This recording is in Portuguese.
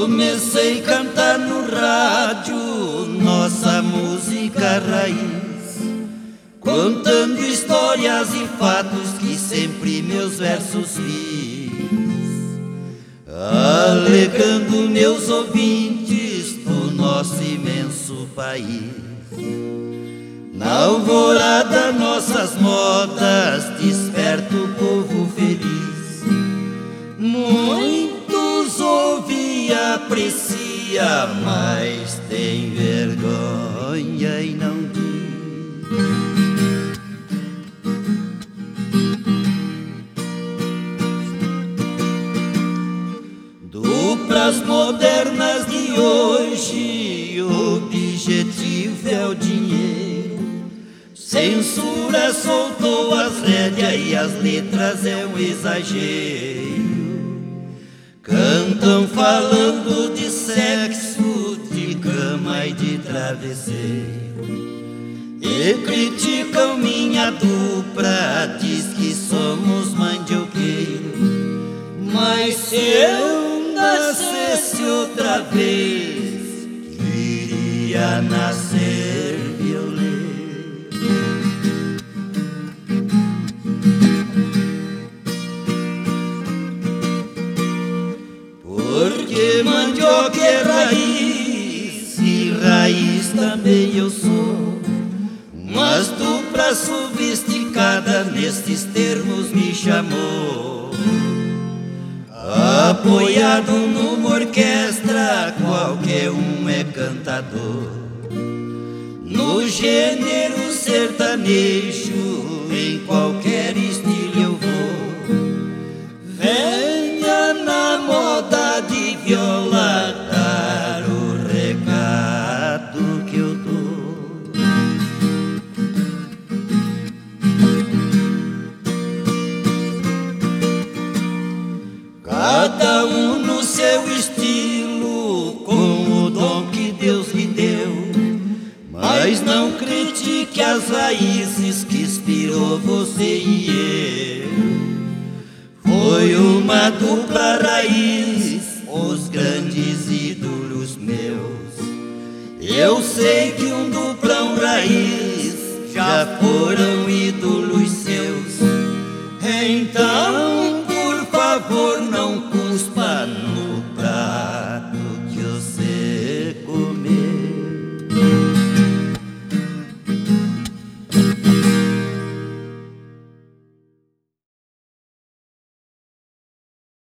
Comecei a cantar no rádio nossa música raiz, contando histórias e fatos que sempre meus versos fiz, alegrando meus ouvintes do nosso imenso país. Na alvorada nossas modas desperta o povo feliz. Muitos ouvem e aprecia, mas tem vergonha e não diz. Duplas modernas de hoje, o objetivo é o dinheiro. Censura soltou as rédeas e as letras é um exagero. Cantam falando de sexo, de cama e de travesseiro, e criticam minha dupla, diz que somos mandioqueiro. Mas se eu nascesse outra vez, queria nascer violeiro. Porque mandioca é raiz, e raiz também eu sou. Mas dupla sofisticada nestes termos me chamou. Apoiado numa orquestra, qualquer um é cantador. No gênero sertanejo, em qualquer estilo eu vou. Venha na moda de viola dar o recado que eu dou. Cada um no seu estilo, com o dom que Deus lhe deu. Mas não critique as raízes que inspirou você e eu. Foi uma dupla raiz, os grandes ídolos meus. Eu sei que um duplão raiz já foram ídolos seus. Então